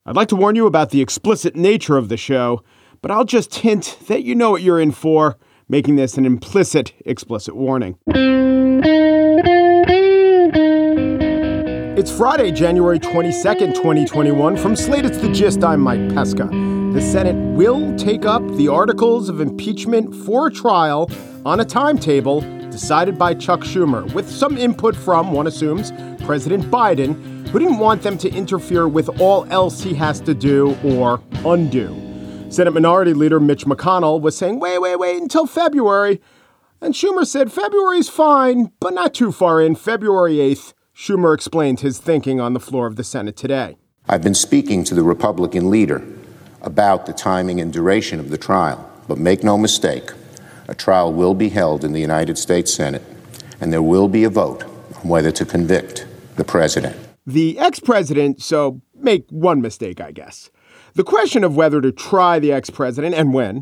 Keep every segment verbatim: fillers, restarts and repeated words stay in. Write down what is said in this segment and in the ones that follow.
I'd like to warn you about the explicit nature of the show, but I'll just hint that you know what you're in for, making this an implicit, explicit warning. It's Friday, January twenty-second, twenty twenty-one. From Slate, it's The Gist. I'm Mike Pesca. The Senate will take up the articles of impeachment for a trial on a timetable decided by Chuck Schumer, with some input from, one assumes, President Biden, who didn't want them to interfere with all else he has to do or undo. Senate Minority Leader Mitch McConnell was saying, wait, wait, wait until February. And Schumer said, February's fine, but not too far in. February eighth, Schumer explained his thinking on the floor of the Senate today. I've been speaking to the Republican leader about the timing and duration of the trial, but make no mistake, a trial will be held in the United States Senate, and there will be a vote on whether to convict the president. The ex-president, so make one mistake, I guess. The question of whether to try the ex-president and when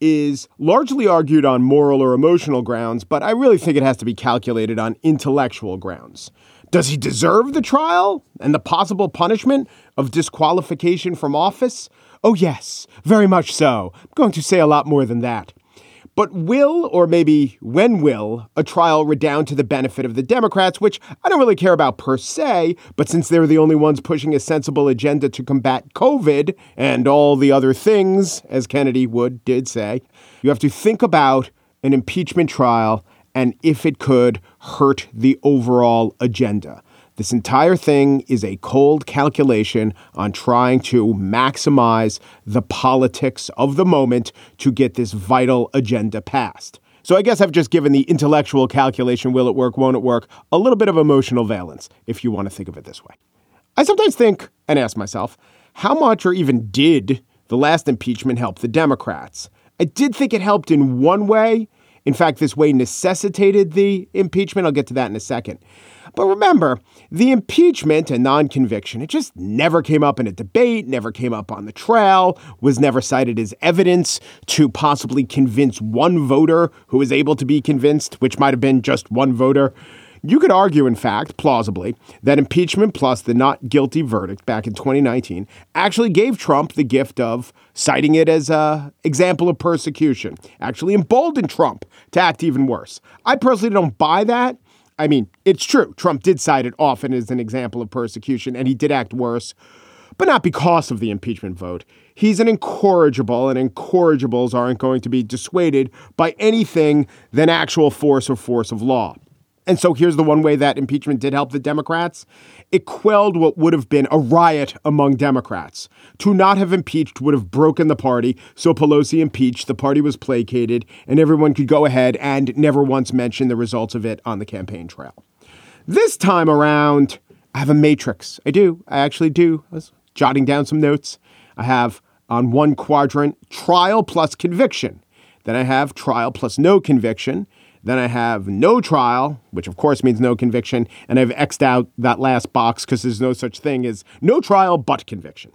is largely argued on moral or emotional grounds, but I really think it has to be calculated on intellectual grounds. Does he deserve the trial and the possible punishment of disqualification from office? Oh, yes, very much so. I'm going to say a lot more than that. But will, or maybe when will, a trial redound to the benefit of the Democrats, which I don't really care about per se, but since they're the only ones pushing a sensible agenda to combat COVID and all the other things, as Kennedy Wood did say, you have to think about an impeachment trial and if it could hurt the overall agenda. This entire thing is a cold calculation on trying to maximize the politics of the moment to get this vital agenda passed. So I guess I've just given the intellectual calculation, will it work, won't it work, a little bit of emotional valence, if you want to think of it this way. I sometimes think and ask myself, how much or even did the last impeachment help the Democrats? I did think it helped in one way. In fact, this way necessitated the impeachment. I'll get to that in a second. But remember, the impeachment and non-conviction, it just never came up in a debate, never came up on the trail, was never cited as evidence to possibly convince one voter who was able to be convinced, which might have been just one voter. You could argue, in fact, plausibly, that impeachment plus the not guilty verdict back in twenty nineteen actually gave Trump the gift of citing it as an example of persecution, actually emboldened Trump to act even worse. I personally don't buy that. I mean, it's true. Trump did cite it often as an example of persecution, and he did act worse, but not because of the impeachment vote. He's an incorrigible, and incorrigibles aren't going to be dissuaded by anything than actual force or force of law. And so here's the one way that impeachment did help the Democrats. It quelled what would have been a riot among Democrats. To not have impeached would have broken the party. So Pelosi impeached, the party was placated, and everyone could go ahead and never once mention the results of it on the campaign trail. This time around, I have a matrix. I do. I actually do. I was jotting down some notes. I have on one quadrant, trial plus conviction. Then I have trial plus no conviction. Then I have no trial, which of course means no conviction. And I've X'd out that last box because there's no such thing as no trial but conviction.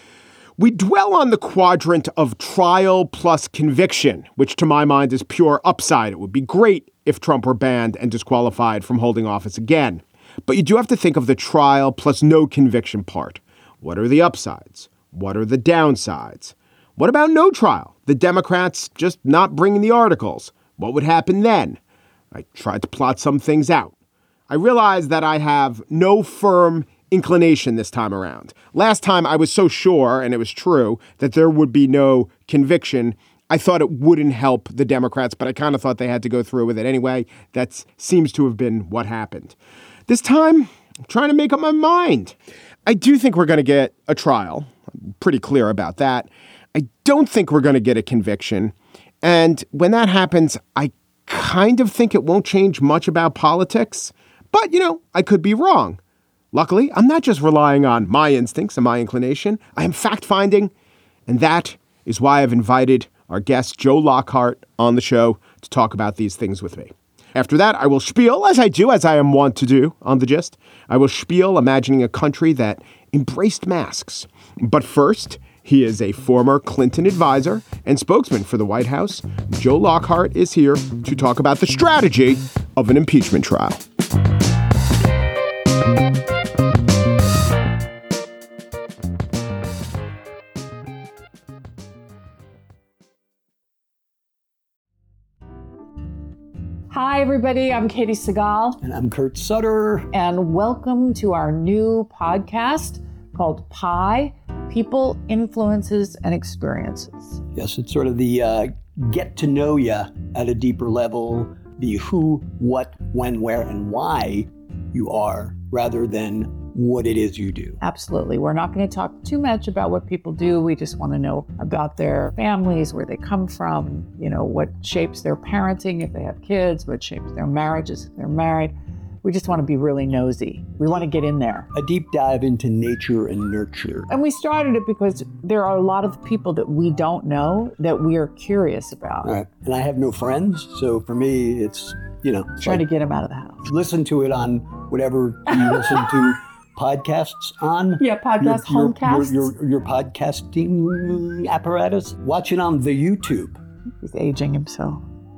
We dwell on the quadrant of trial plus conviction, which to my mind is pure upside. It would be great if Trump were banned and disqualified from holding office again. But you do have to think of the trial plus no conviction part. What are the upsides? What are the downsides? What about no trial? The Democrats just not bringing the articles. What would happen then? I tried to plot some things out. I realized that I have no firm inclination this time around. Last time I was so sure, and it was true, that there would be no conviction. I thought it wouldn't help the Democrats, but I kind of thought they had to go through with it anyway. That seems to have been what happened. This time, I'm trying to make up my mind. I do think we're going to get a trial. I'm pretty clear about that. I don't think we're going to get a conviction. And when that happens, I kind of think it won't change much about politics. But, you know, I could be wrong. Luckily, I'm not just relying on my instincts and my inclination. I am fact-finding. And that is why I've invited our guest, Joe Lockhart, on the show to talk about these things with me. After that, I will spiel, as I do, as I am wont to do on The Gist. I will spiel imagining a country that embraced masks. But first, he is a former Clinton advisor and spokesman for the White House. Joe Lockhart is here to talk about the strategy of an impeachment trial. Hi, everybody. I'm Katie Segal. And I'm Kurt Sutter. And welcome to our new podcast called Pi, People, Influences, and Experiences. Yes, it's sort of the uh, get to know you at a deeper level, the who, what, when, where, and why you are, rather than what it is you do. Absolutely. We're not going to talk too much about what people do. We just want to know about their families, where they come from, you know, what shapes their parenting if they have kids, what shapes their marriages if they're married. We just want to be really nosy. We want to get in there. A deep dive into nature and nurture. And we started it because there are a lot of people that we don't know that we are curious about. Right. And I have no friends, so for me, it's, you know. Trying like, to get them out of the house. Listen to it on whatever you listen to podcasts on. Yeah, podcast, your, homecasts. Your, your, your podcasting apparatus. Watch it on the YouTube. He's aging himself.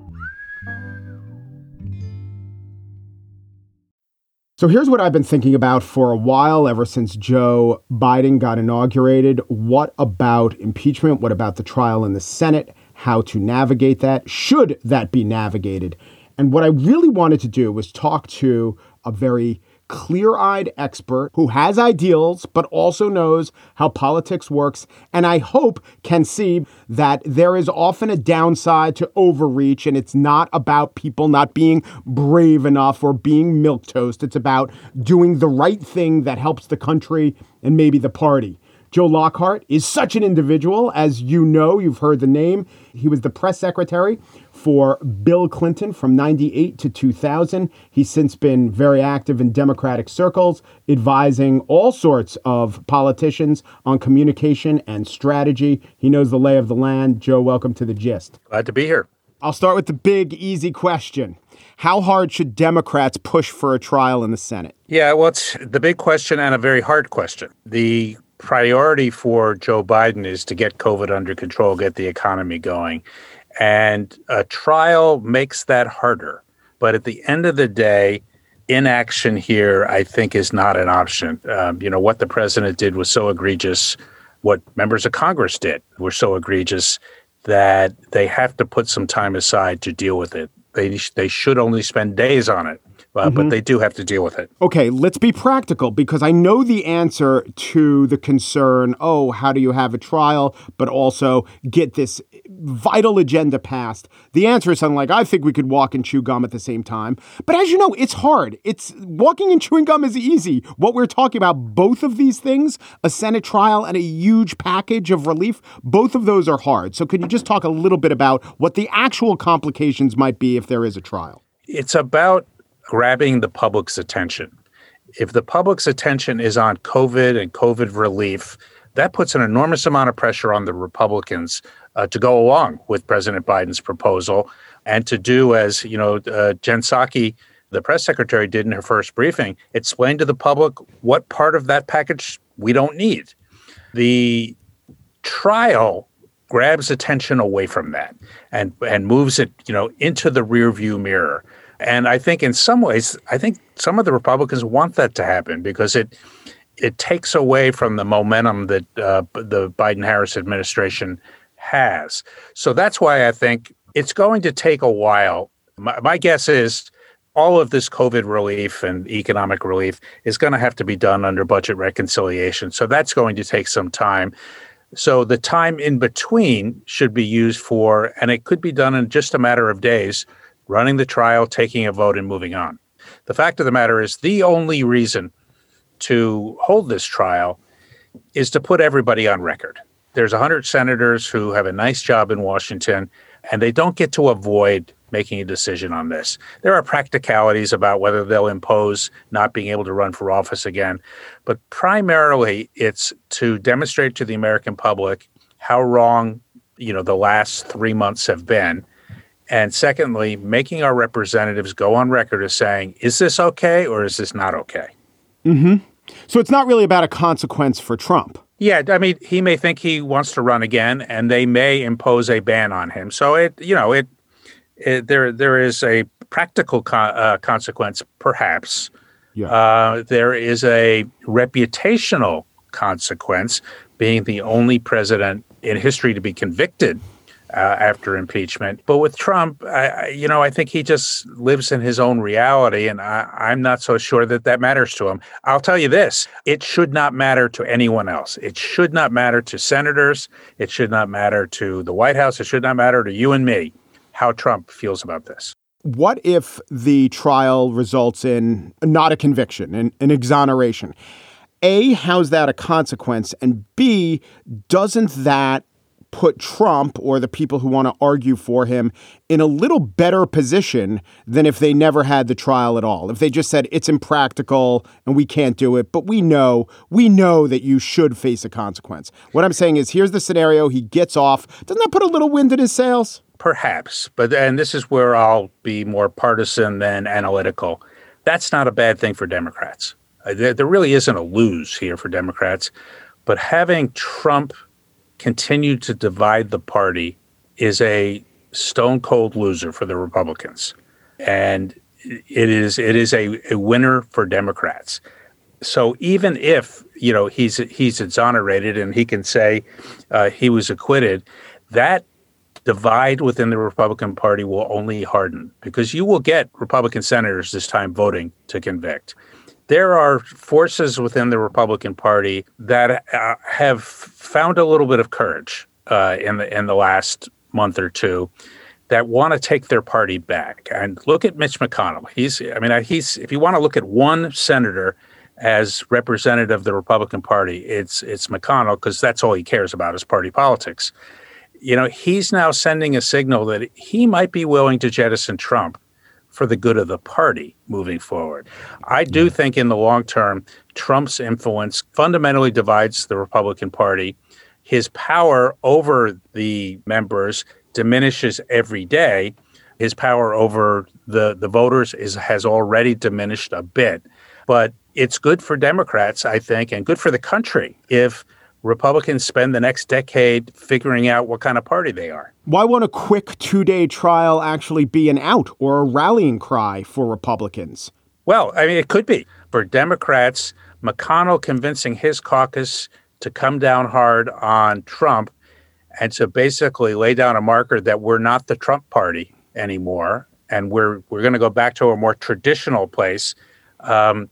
So here's what I've been thinking about for a while, ever since Joe Biden got inaugurated. What about impeachment? What about the trial in the Senate? How to navigate that? Should that be navigated? And what I really wanted to do was talk to a very clear-eyed expert who has ideals, but also knows how politics works, and I hope can see that there is often a downside to overreach, and it's not about people not being brave enough or being milquetoast. It's about doing the right thing that helps the country and maybe the party. Joe Lockhart is such an individual. As you know, you've heard the name. He was the press secretary for Bill Clinton from ninety-eight to two thousand. He's since been very active in Democratic circles, advising all sorts of politicians on communication and strategy. He knows the lay of the land. Joe, welcome to The Gist. Glad to be here. I'll start with the big, easy question. How hard should Democrats push for a trial in the Senate? Yeah, well, it's the big question and a very hard question. The priority for Joe Biden is to get COVID under control, get the economy going. And a trial makes that harder. But at the end of the day, inaction here, I think, is not an option. Um, you know, what the president did was so egregious. What members of Congress did were so egregious that they have to put some time aside to deal with it. They, they should only spend days on it. Uh, mm-hmm. But they do have to deal with it. Okay, let's be practical, because I know the answer to the concern, oh, how do you have a trial, but also get this vital agenda passed? The answer is something like, I think we could walk and chew gum at the same time. But as you know, it's hard. It's walking and chewing gum is easy. What we're talking about, both of these things, a Senate trial and a huge package of relief, both of those are hard. So could you just talk a little bit about what the actual complications might be if there is a trial? It's about grabbing the public's attention. If the public's attention is on COVID and COVID relief, that puts an enormous amount of pressure on the Republicans uh, to go along with President Biden's proposal and to do as, you know, uh, Jen Psaki, the press secretary, did in her first briefing, explain to the public what part of that package we don't need. The trial grabs attention away from that and, and moves it, you know, into the rearview mirror. And I think in some ways, I think some of the Republicans want that to happen because it it takes away from the momentum that uh, the Biden-Harris administration has. So that's why I think it's going to take a while. My, my guess is all of this COVID relief and economic relief is going to have to be done under budget reconciliation. So that's going to take some time. So the time in between should be used for, and it could be done in just a matter of days, running the trial, taking a vote, and moving on. The fact of the matter is the only reason to hold this trial is to put everybody on record. There's one hundred senators who have a nice job in Washington, and they don't get to avoid making a decision on this. There are practicalities about whether they'll impose not being able to run for office again, but primarily it's to demonstrate to the American public how wrong, you know, the last three months have been. And secondly, making our representatives go on record as saying, is this okay or is this not okay? Mm-hmm. So it's not really about a consequence for Trump. Yeah, I mean, he may think he wants to run again, and they may impose a ban on him. So it, you know, it, it there there is a practical co- uh, consequence, perhaps. Yeah. Uh, there is a reputational consequence, being the only president in history to be convicted uh, after impeachment. But with Trump, I, I, you know, I think he just lives in his own reality, and I, I'm not so sure that that matters to him. I'll tell you this, it should not matter to anyone else. It should not matter to senators. It should not matter to the White House. It should not matter to you and me how Trump feels about this. What if the trial results in not a conviction, an, an exoneration? A, how's that a consequence? And B, doesn't that put Trump or the people who want to argue for him in a little better position than if they never had the trial at all? If they just said it's impractical and we can't do it, but we know, we know that you should face a consequence. What I'm saying is, here's the scenario. He gets off. Doesn't that put a little wind in his sails? Perhaps. But and this is where I'll be more partisan than analytical. That's not a bad thing for Democrats. There, there really isn't a lose here for Democrats. But having Trump continue to divide the party is a stone cold loser for the Republicans. And it is it is a, a winner for Democrats. So even if, you know, he's he's exonerated and he can say uh, he was acquitted, that divide within the Republican Party will only harden, because you will get Republican senators this time voting to convict. There are forces within the Republican Party that uh, have found a little bit of courage uh, in the in the last month or two that want to take their party back. And look at Mitch McConnell. He's, I mean, he's if you want to look at one senator as representative of the Republican Party, it's it's McConnell, because that's all he cares about is party politics. You know, he's now sending a signal that he might be willing to jettison Trump for the good of the party moving forward. I do think in the long term, Trump's influence fundamentally divides the Republican Party. His power over the members diminishes every day. His power over the, the voters is has already diminished a bit. But it's good for Democrats, I think, and good for the country if Republicans spend the next decade figuring out what kind of party they are. Why won't a quick two-day trial actually be an out or a rallying cry for Republicans? Well, I mean, it could be. For Democrats, McConnell convincing his caucus to come down hard on Trump and to basically lay down a marker that we're not the Trump party anymore, and we're we're going to go back to a more traditional place, um,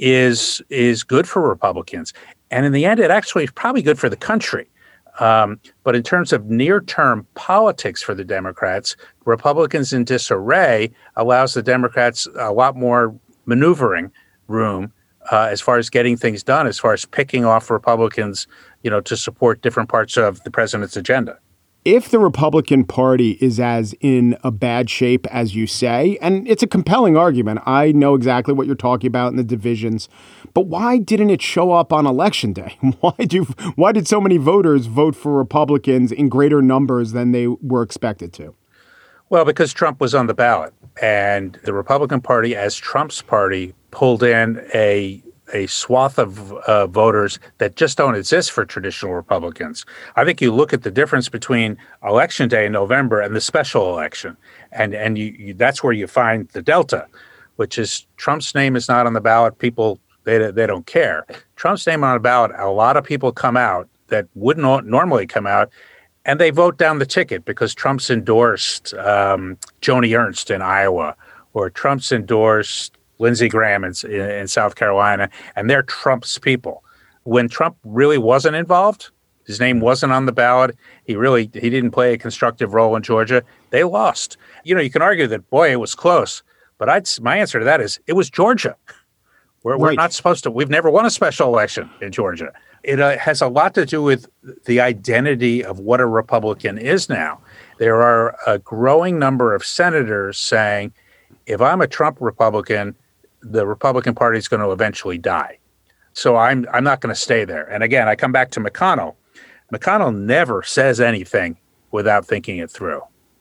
is is good for Republicans. And in the end, it actually is probably good for the country. Um, but in terms of near-term politics for the Democrats, Republicans in disarray allows the Democrats a lot more maneuvering room uh, as far as getting things done, as far as picking off Republicans, you know, to support different parts of the president's agenda. If the Republican Party is as in a bad shape as you say, and it's a compelling argument, I know exactly what you're talking about in the divisions, but why didn't it show up on Election Day? Why do why did so many voters vote for Republicans in greater numbers than they were expected to? Well, because Trump was on the ballot, and the Republican Party, as Trump's party, pulled in a a swath of uh, voters that just don't exist for traditional Republicans. I think you look at the difference between Election Day in November and the special election, and and you, you, that's where you find the delta, which is Trump's name is not on the ballot. People, they they don't care. Trump's name on the ballot, a lot of people come out that wouldn't normally come out, and they vote down the ticket because Trump's endorsed um, Joni Ernst in Iowa, or Trump's endorsed Lindsey Graham in, in South Carolina, and they're Trump's people. When Trump really wasn't involved, his name wasn't on the ballot, he really he didn't play a constructive role in Georgia, they lost. You know, you can argue that, boy, it was close, but I'd, my answer to that is it was Georgia. We're, right. we're not supposed to, we've never won a special election in Georgia. It uh, has a lot to do with the identity of what a Republican is now. There are a growing number of senators saying, if I'm a Trump Republican, the Republican Party is going to eventually die. So I'm I'm not going to stay there. And again, I come back to McConnell. McConnell never says anything without thinking it through.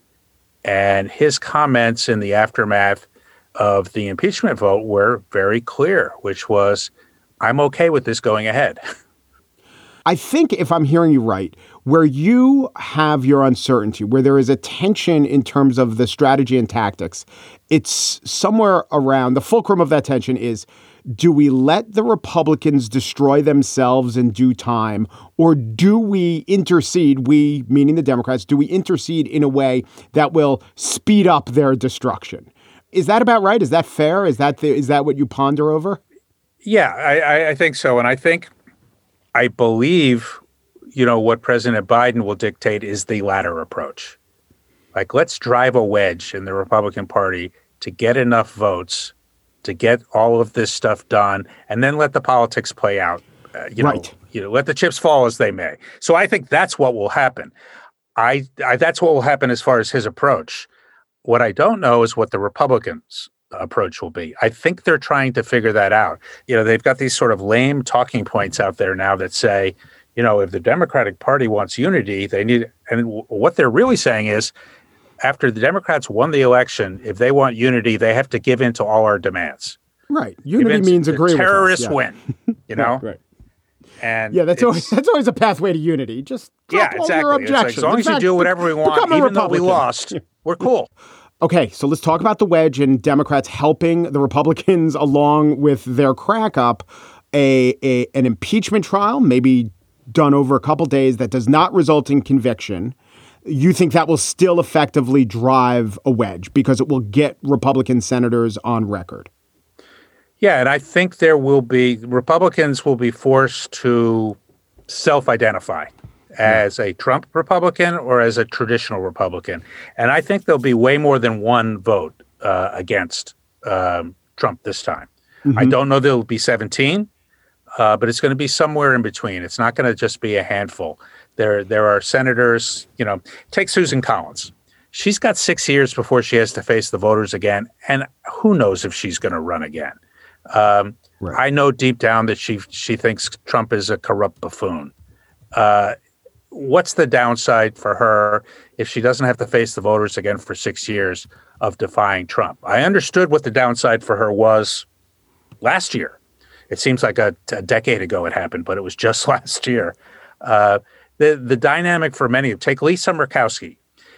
And his comments in the aftermath of the impeachment vote were very clear, which was, I'm okay with this going ahead. I think if I'm hearing you right, where you have your uncertainty, where there is a tension in terms of the strategy and tactics, it's somewhere around the fulcrum of that tension is do we let the Republicans destroy themselves in due time, or do we intercede, we, meaning the Democrats, do we intercede in a way that will speed up their destruction? Is that about right? Is that fair? Is that the, is that what you ponder over? Yeah, I, I think so. And I think, I believe, you know, what President Biden will dictate is the latter approach. Like, let's drive a wedge in the Republican Party to get enough votes to get all of this stuff done, and then let the politics play out. Uh, you right. know, you know, let the chips fall as they may. So I think that's what will happen. I, I that's what will happen as far as his approach. What I don't know is what the Republicans' approach will be. I think they're trying to figure that out. You know, they've got these sort of lame talking points out there now that say, you know, if the Democratic Party wants unity, they need, and w- what they're really saying is, after the Democrats won the election, if they want unity, they have to give in to all our demands. Right. Unity means agree with us. Terrorists yeah. win, you know? right, right. And yeah, that's always that's always a pathway to unity. Just drop yeah, all your exactly. It's like, objections. as long In as you fact, do whatever we want, become a even though we Republican. lost, we're cool. Okay, so let's talk about the wedge and Democrats helping the Republicans along with their crack up. A, a an impeachment trial, maybe done over a couple days, that does not result in conviction. You think that will still effectively drive a wedge because it will get Republican senators on record? Yeah, and I think there will be, Republicans will be forced to self-identify as a Trump Republican or as a traditional Republican. And I think there'll be way more than one vote uh, against um, Trump this time. Mm-hmm. I don't know there'll be seventeen, uh, but it's going to be somewhere in between. It's not going to just be a handful. There, there are senators, you know, take Susan Collins. She's got six years before she has to face the voters again. And who knows if she's going to run again. Um, right. I know deep down that she she thinks Trump is a corrupt buffoon. Uh, what's the downside for her if she doesn't have to face the voters again for six years of defying Trump? I understood what the downside for her was last year. It seems like a, a decade ago it happened, but it was just last year. Uh, the the dynamic for many, take Lisa Murkowski.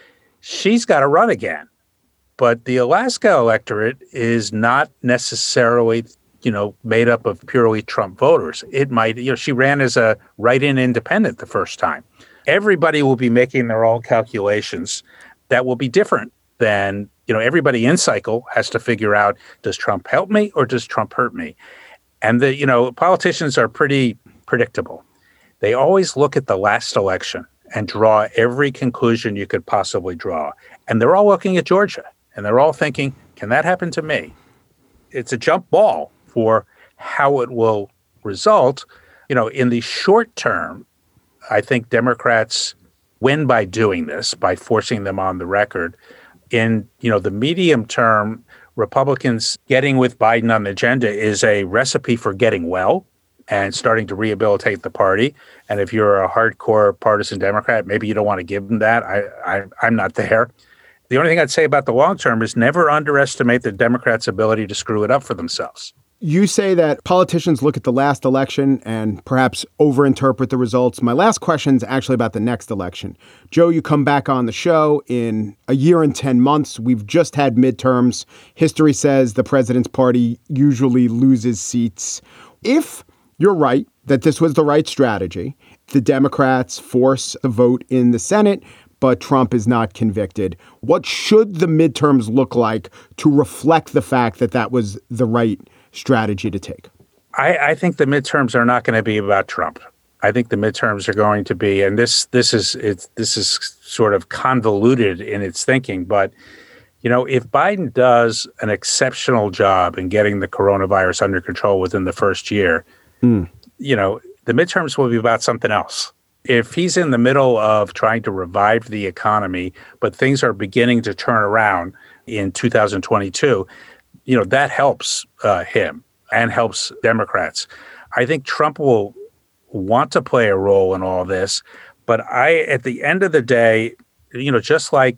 She's got to run again. But the Alaska electorate is not necessarily, you know, made up of purely Trump voters. It might, you know, she ran as a write-in independent the first time. Everybody will be making their own calculations that will be different than, you know, everybody in cycle has to figure out, does Trump help me or does Trump hurt me? And the, you know, politicians are pretty predictable. They always look at the last election and draw every conclusion you could possibly draw. And they're all looking at Georgia. And they're all thinking, can that happen to me? It's a jump ball for how it will result. You know, in the short term, I think Democrats win by doing this, by forcing them on the record. In, you know, the medium term, Republicans getting with Biden on the agenda is a recipe for getting well and starting to rehabilitate the party. And if you're a hardcore partisan Democrat, maybe you don't want to give them that. I, I I'm not there. The only thing I'd say about the long term is never underestimate the Democrats' ability to screw it up for themselves. You say that politicians look at the last election and perhaps overinterpret the results. My last question is actually about the next election. Joe, you come back on the show in a year and ten months. We've just had midterms. History says the president's party usually loses seats. If you're right that this was the right strategy, the Democrats force a vote in the Senate, but Trump is not convicted. What should the midterms look like to reflect the fact that that was the right strategy to take? I, I think the midterms are not going to be about Trump. I think the midterms are going to be, and this this is it's this is sort of convoluted in its thinking, but you know, if Biden does an exceptional job in getting the coronavirus under control within the first year, mm. you know, the midterms will be about something else. If he's in the middle of trying to revive the economy, but things are beginning to turn around in two thousand twenty-two, you know, that helps uh, him and helps Democrats. I think Trump will want to play a role in all this, but I, at the end of the day, you know, just like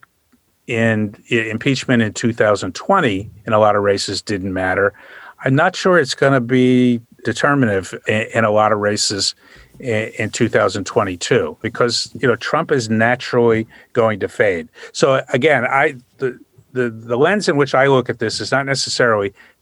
in, in impeachment in two thousand twenty, in a lot of races didn't matter, I'm not sure it's going to be determinative in, in a lot of races in, in two thousand twenty-two, because, you know, Trump is naturally going to fade. So again, I the, the the lens in which I look at this is not necessarily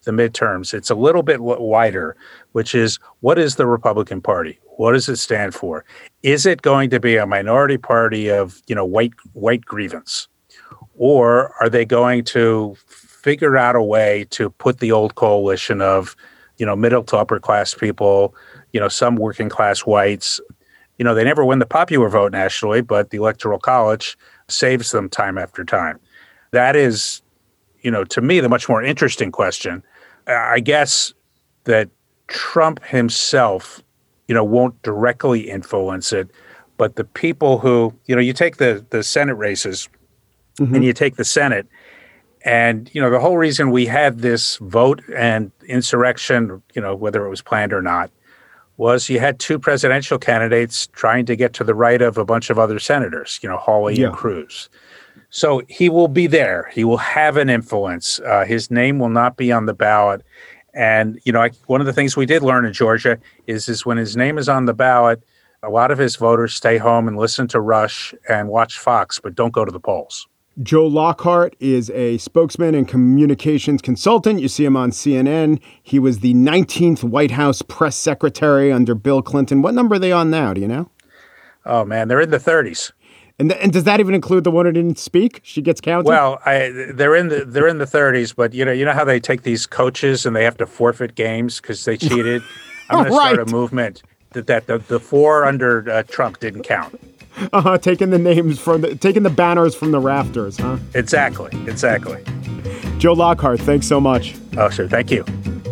the midterms, it's a little bit wider, which is, what is the Republican Party? What does it stand for? Is it going to be a minority party of, you know, white white grievance? Or are they going to figure out a way to put the old coalition of, you know, middle to upper class people, you know, some working class whites? You know, they never win the popular vote nationally, but the Electoral College saves them time after time. That is, you know, to me, the much more interesting question. I guess that Trump himself, you know, won't directly influence it, but the people who, you know, you take the, the Senate races mm-hmm. and you take the Senate, and, you know, the whole reason we had this vote and insurrection, you know, whether it was planned or not, was you had two presidential candidates trying to get to the right of a bunch of other senators, you know, Hawley yeah. and Cruz. So he will be there. He will have an influence. Uh, his name will not be on the ballot. And, you know, I, one of the things we did learn in Georgia is, is when his name is on the ballot, a lot of his voters stay home and listen to Rush and watch Fox, but don't go to the polls. Joe Lockhart is a spokesman and communications consultant. You see him on C N N. He was the nineteenth White House press secretary under Bill Clinton. What number are they on now? Do you know? Oh, man, they're in the thirties. And, th- and does that even include the one who didn't speak? She gets counted? Well, I, they're in the they're in the thirties, but you know you know how they take these coaches and they have to forfeit games because they cheated. I'm going right. to start a movement that, that the, the four under uh, Trump didn't count. Uh-huh, taking the names from the taking the banners from the rafters, huh? Exactly, exactly. Joe Lockhart, thanks so much. Oh, sure, thank you.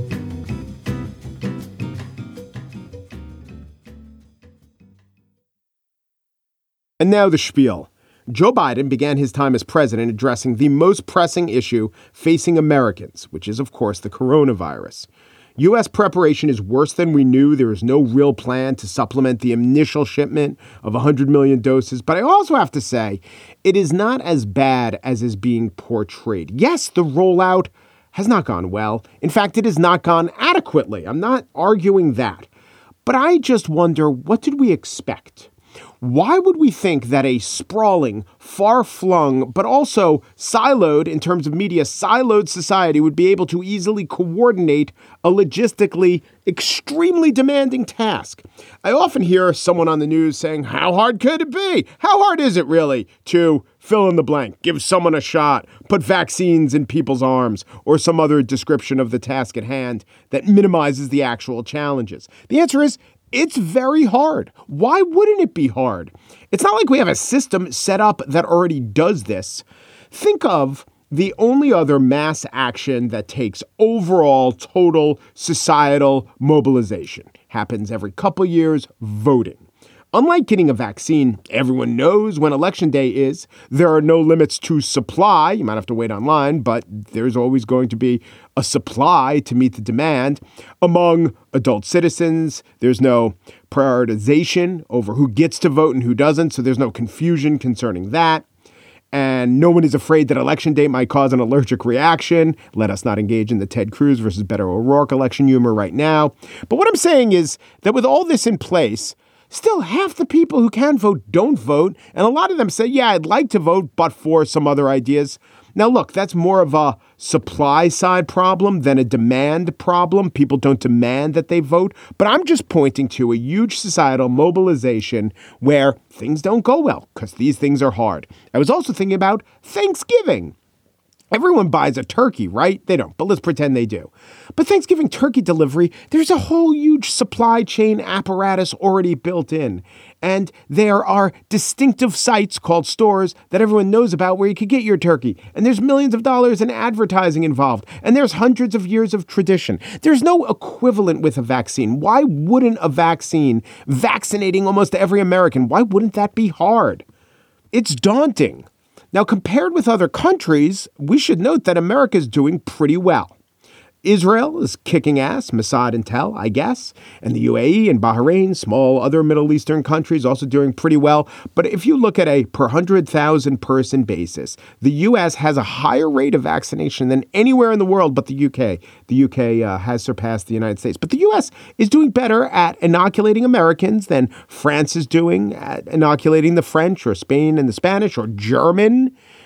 And now the spiel. Joe Biden began his time as president addressing the most pressing issue facing Americans, which is, of course, the coronavirus. U S preparation is worse than we knew. There is no real plan to supplement the initial shipment of one hundred million doses. But I also have to say, it is not as bad as is being portrayed. Yes, the rollout has not gone well. In fact, it has not gone adequately. I'm not arguing that. But I just wonder, what did we expect? Why would we think that a sprawling, far-flung, but also siloed, in terms of media, siloed society would be able to easily coordinate a logistically extremely demanding task? I often hear someone on the news saying, how hard could it be? How hard is it really to fill in the blank, give someone a shot, put vaccines in people's arms, or some other description of the task at hand that minimizes the actual challenges? The answer is, it's very hard. Why wouldn't it be hard? It's not like we have a system set up that already does this. Think of the only other mass action that takes overall total societal mobilization. Happens every couple years, voting. Unlike getting a vaccine, everyone knows when election day is. There are no limits to supply. You might have to wait online, but there's always going to be a supply to meet the demand. Among adult citizens, there's no prioritization over who gets to vote and who doesn't, so there's no confusion concerning that. And no one is afraid that election day might cause an allergic reaction. Let us not engage in the Ted Cruz versus Beto O'Rourke election humor right now. But what I'm saying is that with all this in place, still, half the people who can vote don't vote. And a lot of them say, yeah, I'd like to vote, but for some other ideas. Now, look, that's more of a supply side problem than a demand problem. People don't demand that they vote. But I'm just pointing to a huge societal mobilization where things don't go well because these things are hard. I was also thinking about Thanksgiving. Everyone buys a turkey, right? They don't, but let's pretend they do. But Thanksgiving turkey delivery, there's a whole huge supply chain apparatus already built in. And there are distinctive sites called stores that everyone knows about where you could get your turkey. And there's millions of dollars in advertising involved. And there's hundreds of years of tradition. There's no equivalent with a vaccine. Why wouldn't a vaccine vaccinating almost every American? Why wouldn't that be hard? It's daunting. Now, compared with other countries, we should note that America is doing pretty well. Israel is kicking ass, Mossad Intel, I guess, and the U A E and Bahrain, small other Middle Eastern countries, also doing pretty well. But if you look at a per one hundred thousand person basis, the U S has a higher rate of vaccination than anywhere in the world but the U K. The U K uh, has surpassed the United States. But the U S is doing better at inoculating Americans than France is doing at inoculating the French or Spain and the Spanish or German.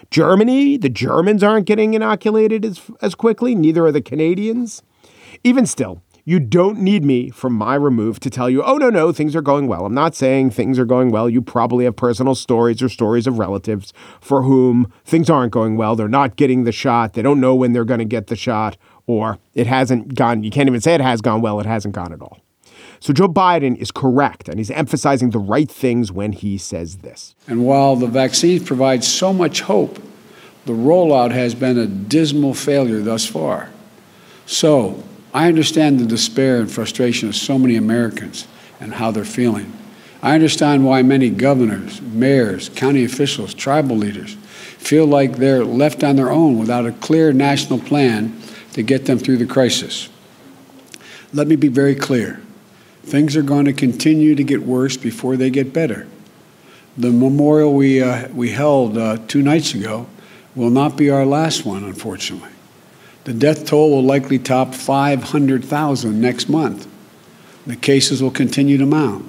Germany, the Germans aren't getting inoculated as, as quickly. Neither are the Canadians. Even still, you don't need me from my remove to tell you, oh, no, no, things are going well. I'm not saying things are going well. You probably have personal stories or stories of relatives for whom things aren't going well. They're not getting the shot. They don't know when they're going to get the shot, or it hasn't gone. You can't even say it has gone well. It hasn't gone at all. So Joe Biden is correct, and he's emphasizing the right things when he says this. And while the vaccines provide so much hope, the rollout has been a dismal failure thus far. So I understand the despair and frustration of so many Americans and how they're feeling. I understand why many governors, mayors, county officials, tribal leaders feel like they're left on their own without a clear national plan to get them through the crisis. Let me be very clear. Things are going to continue to get worse before they get better. The memorial we, uh, we held uh, two nights ago will not be our last one, unfortunately. The death toll will likely top five hundred thousand next month. The cases will continue to mount.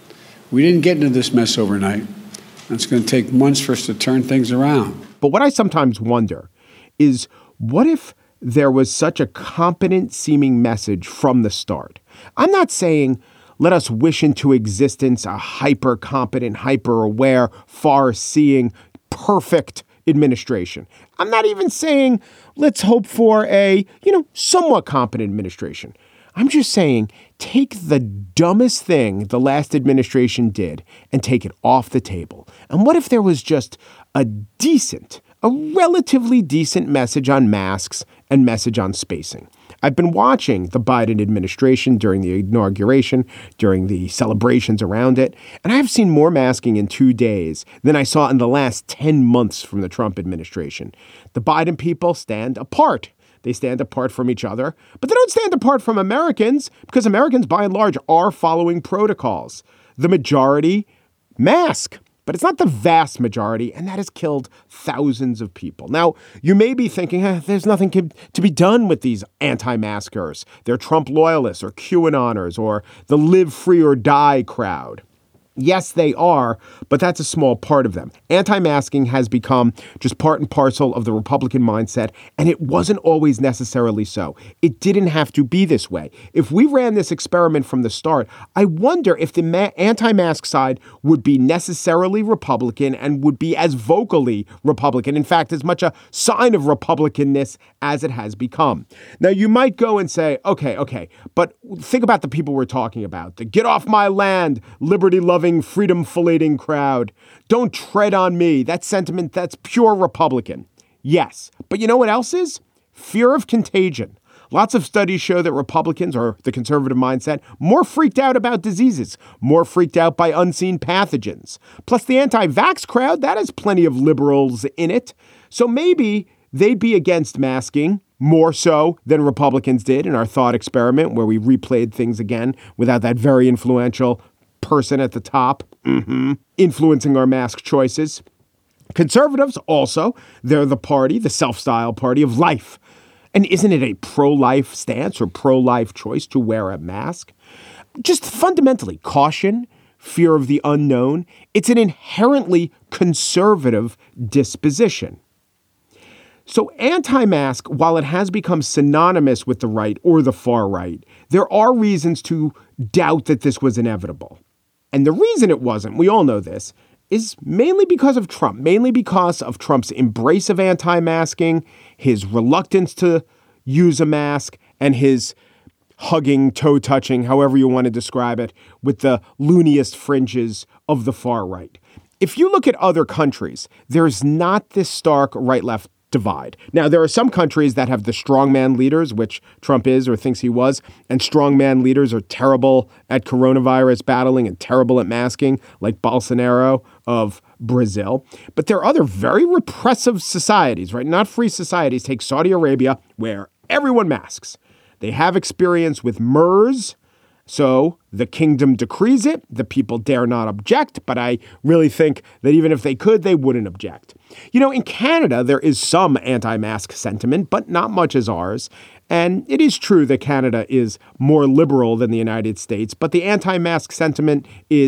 We didn't get into this mess overnight. It's going to take months for us to turn things around. But what I sometimes wonder is, what if there was such a competent seeming message from the start? I'm not saying let us wish into existence a hyper-competent, hyper-aware, far-seeing, perfect administration. I'm not even saying let's hope for a, you know, somewhat competent administration. I'm just saying take the dumbest thing the last administration did and take it off the table. And what if there was just a decent, a relatively decent message on masks and message on spacing? I've been watching the Biden administration during the inauguration, during the celebrations around it, and I have seen more masking in two days than I saw in the last ten months from the Trump administration. The Biden people stand apart. They stand apart from each other, but they don't stand apart from Americans because Americans, by and large, are following protocols. The majority mask. But it's not the vast majority, and that has killed thousands of people. Now, you may be thinking, eh, there's nothing to be done with these anti-maskers. They're Trump loyalists or QAnoners or the live free or die crowd. Yes, they are, but that's a small part of them. Anti-masking has become just part and parcel of the Republican mindset, and it wasn't always necessarily so. It didn't have to be this way. If we ran this experiment from the start, I wonder if the ma- anti-mask side would be necessarily Republican and would be as vocally Republican, in fact, as much a sign of Republicanness as it has become. Now, you might go and say, okay, okay, but think about the people we're talking about. The get off my land, liberty-loving, freedom-filleting crowd. Don't tread on me. That sentiment, that's pure Republican. Yes. But you know what else is? Fear of contagion. Lots of studies show that Republicans, or the conservative mindset, more freaked out about diseases, more freaked out by unseen pathogens. Plus the anti-vax crowd, that has plenty of liberals in it. So maybe they'd be against masking more so than Republicans did in our thought experiment where we replayed things again without that very influential person at the top mm-hmm, influencing our mask choices. Conservatives also, they're the party, the self-styled party of life. And isn't it a pro-life stance or pro-life choice to wear a mask? Just fundamentally, caution, fear of the unknown. It's an inherently conservative disposition. So anti-mask, while it has become synonymous with the right or the far right, there are reasons to doubt that this was inevitable. And the reason it wasn't, we all know this, is mainly because of Trump, mainly because of Trump's embrace of anti-masking, his reluctance to use a mask, and his hugging, toe-touching, however you want to describe it, with the looniest fringes of the far right. If you look at other countries, there's not this stark right-left divide. Now, there are some countries that have the strongman leaders, which Trump is or thinks he was, and strongman leaders are terrible at coronavirus battling and terrible at masking, like Bolsonaro of Brazil. But there are other very repressive societies, right? Not free societies. Take Saudi Arabia, where everyone masks. They have experience with MERS, so the kingdom decrees it. The people dare not object, but I really think that even if they could, they wouldn't object. You know, in Canada, there is some anti-mask sentiment, but not much as ours. And it is true that Canada is more liberal than the United States, but the anti-mask sentiment is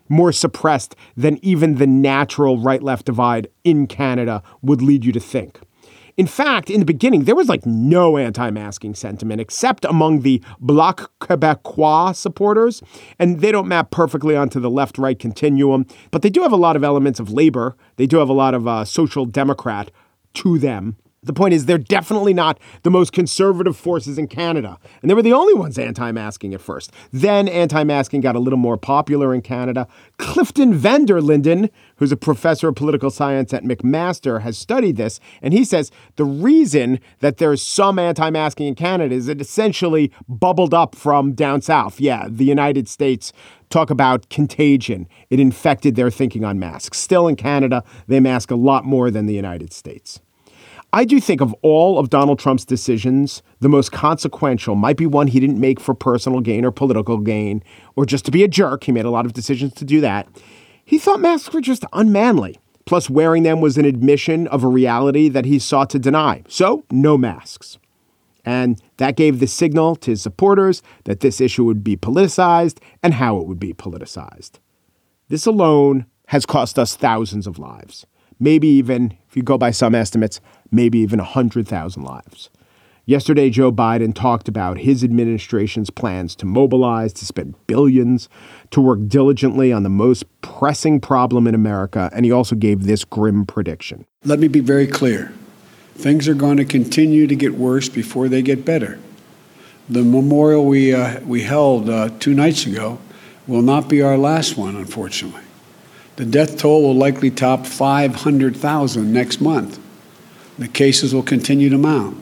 more suppressed than even the natural right-left divide in Canada would lead you to think. In fact, in the beginning, there was like no anti-masking sentiment except among the Bloc Québécois supporters. And they don't map perfectly onto the left-right continuum, but they do have a lot of elements of labor. They do have a lot of uh, social democrat to them. The point is, they're definitely not the most conservative forces in Canada. And they were the only ones anti-masking at first. Then anti-masking got a little more popular in Canada. Clifton van der Linden, who's a professor of political science at McMaster, has studied this. And he says the reason that there's some anti-masking in Canada is it essentially bubbled up from down south. Yeah, the United States. Talk about contagion. It infected their thinking on masks. Still in Canada, they mask a lot more than the United States. I do think of all of Donald Trump's decisions, the most consequential might be one he didn't make for personal gain or political gain or just to be a jerk. He made a lot of decisions to do that. He thought masks were just unmanly. Plus, wearing them was an admission of a reality that he sought to deny. So, no masks. And that gave the signal to his supporters that this issue would be politicized and how it would be politicized. This alone has cost us thousands of lives. Maybe even, if you go by some estimates, maybe even one hundred thousand lives. Yesterday, Joe Biden talked about his administration's plans to mobilize, to spend billions, to work diligently on the most pressing problem in America, and he also gave this grim prediction. Let me be very clear. Things are going to continue to get worse before they get better. The memorial we, uh, we held uh, two nights ago will not be our last one, unfortunately. The death toll will likely top five hundred thousand next month. The cases will continue to mount.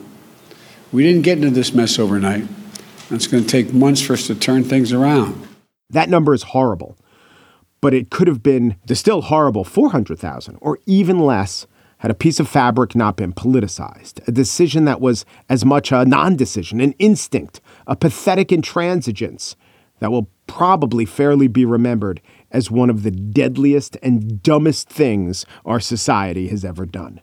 We didn't get into this mess overnight. And it's going to take months for us to turn things around. That number is horrible, but it could have been the still horrible four hundred thousand or even less had a piece of fabric not been politicized, a decision that was as much a non-decision, an instinct, a pathetic intransigence that will probably fairly be remembered as one of the deadliest and dumbest things our society has ever done.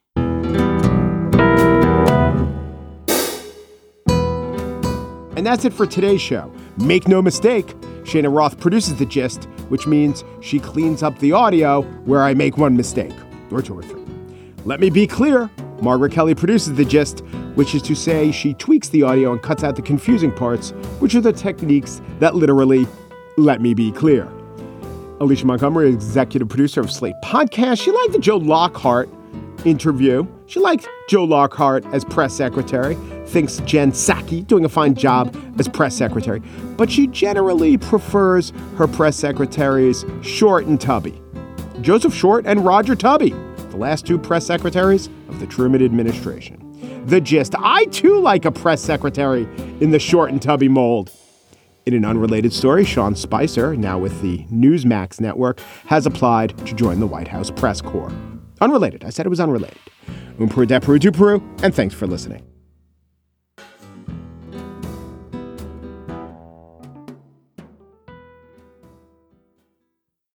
And that's it for today's show. Make no mistake, Shana Roth produces The Gist, which means she cleans up the audio where I make one mistake, or two or three. Let me be clear, Margaret Kelly produces The Gist, which is to say she tweaks the audio and cuts out the confusing parts, which are the techniques that literally let me be clear. Alicia Montgomery, executive producer of Slate Podcast. She liked the Joe Lockhart interview. She liked Joe Lockhart as press secretary, thinks Jen Psaki doing a fine job as press secretary, but she generally prefers her press secretaries Short and Tubby. Joseph Short and Roger Tubby, the last two press secretaries of the Truman administration. The Gist. I, too, like a press secretary in the Short and Tubby mold. In an unrelated story, Sean Spicer, now with the Newsmax network, has applied to join the White House press corps. Unrelated. I said it was unrelated. Umperu, Deperu, Duperu, and thanks for listening.